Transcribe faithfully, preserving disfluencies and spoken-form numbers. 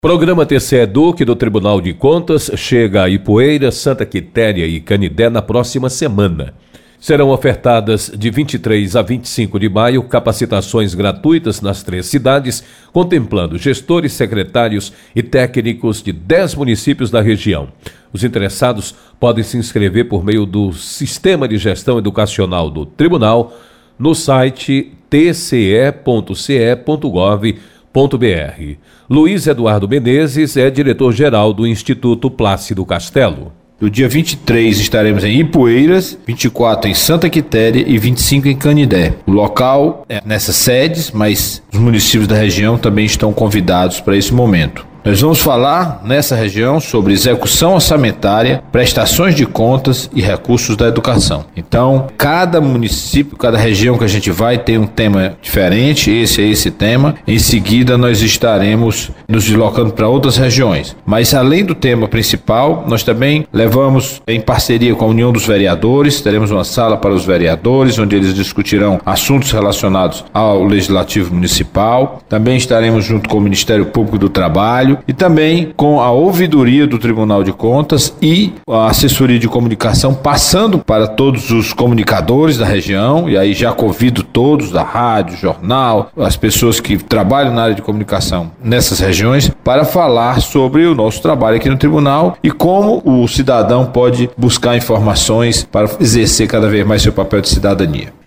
Programa T C Eduque do Tribunal de Contas chega a Ipueiras, Santa Quitéria e Canidé na próxima semana. Serão ofertadas de vinte e três a vinte e cinco de maio capacitações gratuitas nas três cidades, contemplando gestores, secretários e técnicos de dez municípios da região. Os interessados podem se inscrever por meio do Sistema de Gestão Educacional do Tribunal no site t c e ponto c e ponto gov ponto b r. Luiz Eduardo Menezes é diretor-geral do Instituto Plácido Castelo. No dia vinte e três estaremos em Ipueiras, vinte e quatro em Santa Quitéria e vinte e cinco em Canidé. O local é nessas sedes, mas os municípios da região também estão convidados para esse momento. Nós vamos falar nessa região sobre execução orçamentária, prestações de contas e recursos da educação. Então, cada município, cada região que a gente vai tem um tema diferente, esse é esse tema. Em seguida, nós estaremos nos deslocando para outras regiões. Mas, além do tema principal, nós também levamos, em parceria com a União dos Vereadores, teremos uma sala para os vereadores, onde eles discutirão assuntos relacionados ao Legislativo Municipal. Também estaremos junto com o Ministério Público do Trabalho, e também com a ouvidoria do Tribunal de Contas e a assessoria de comunicação, passando para todos os comunicadores da região, e aí já convido todos da rádio, jornal, as pessoas que trabalham na área de comunicação nessas regiões, para falar sobre o nosso trabalho aqui no Tribunal e como o cidadão pode buscar informações para exercer cada vez mais seu papel de cidadania.